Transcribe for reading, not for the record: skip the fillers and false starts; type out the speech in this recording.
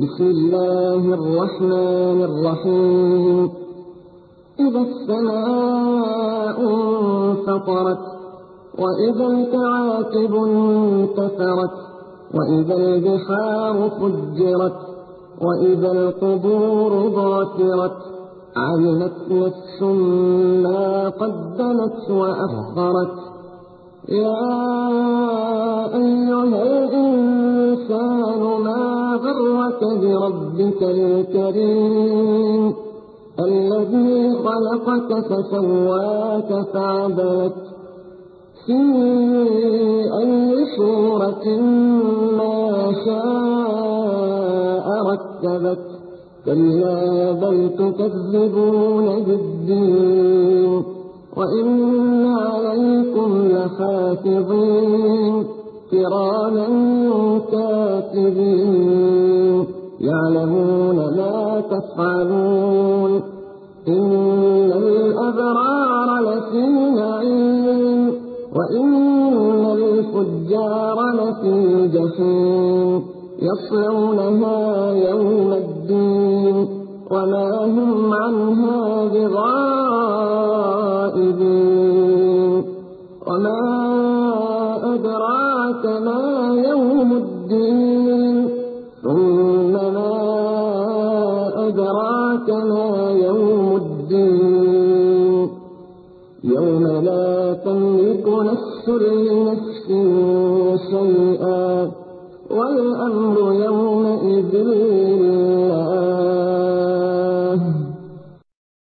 بسم الله الرحمن الرحيم إذا السماء انفطرت وإذا الكواكب انتثرت وإذا البحار فجرت وإذا القبور بعثرت علمت نفس ما قدمت وأخرت يا أيها الإنسان ما غرك بربك الكريم الذي خلقك فسواك فعدلك في أي صورة ما شاء ركبك كلا بل تكذبون بالدين وإن عليكم لحافظين كراما كاتبين يعلمون ما تفعلون إن الأبرار لفي نعيم وإن الفجار لفي جحيم يصلونها يوم الدين وما هم عنها بغائبين وما أدراك ما يوم الدين ثم ما أدراك ما يوم الدين يوم لا تملك نفس لنفس شيئا والأمر يومئذ